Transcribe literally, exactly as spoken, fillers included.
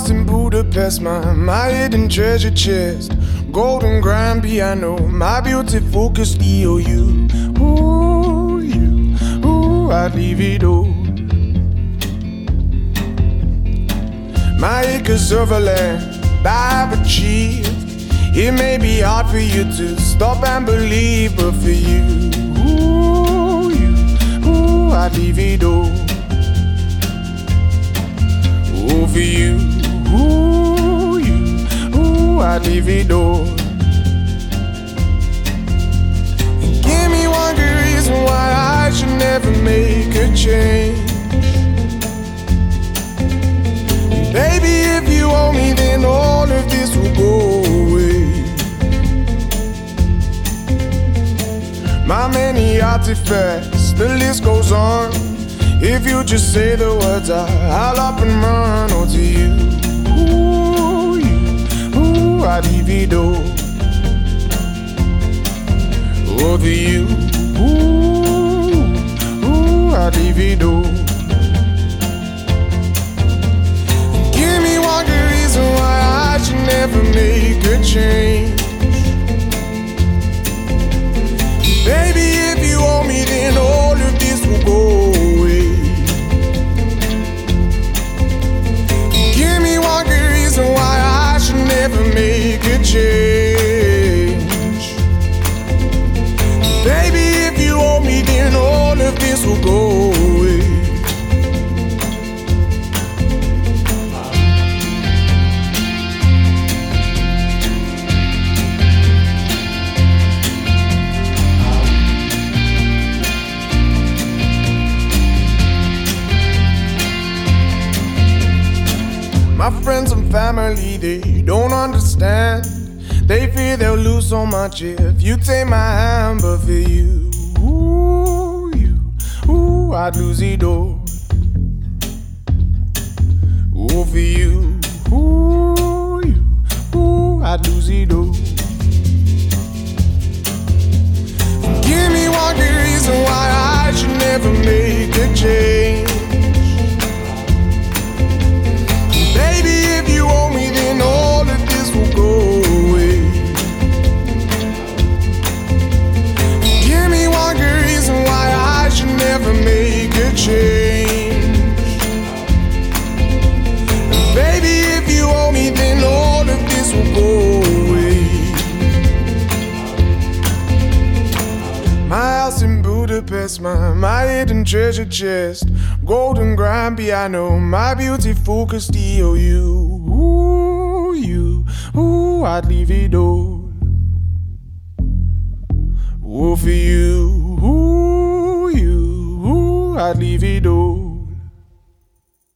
house in Budapest, my, my hidden treasure chest, golden grand piano, my beauty focused E O U. Ooh, you, ooh, I'd leave it all. My acres of land I've achieved. It may be hard for you to stop and believe, but for you, ooh, you, ooh, I'd leave it all. Ooh, for you, ooh, you, ooh, I'd leave it all. Give me one good reason why I should never make a change. Baby, if you owe me, then all of this will go away. My many artifacts, the list goes on. If you just say the words, I, I'll up and run. Oh, to you, ooh, you, ooh, I'd leave it all. Oh, to you, ooh, ooh, I'd leave it all. Give me one good reason why I should never make a change. Baby, if you owe me, then all of this will go away. Give me one good reason why I should never make a change. Baby, if you owe me, then all of this will go away. My friends and family, they don't understand. They fear they'll lose so much if you take my hand. But for you, ooh, you, ooh, I'd lose it all. Ooh, for you, ooh, you, ooh, I'd lose it all. Give me one good reason why I should never make a change. Baby, if you owe me, then all of this will go away. Give me one good reason why I should never make a change. Baby, if you owe me, then all of this will go away. My house in Budapest, my, my hidden treasure chest, golden grand piano, my beauty focused E O U. Ooh, you, ooh, I'd leave it all. Ooh, for you, ooh, you, ooh, I'd leave it all.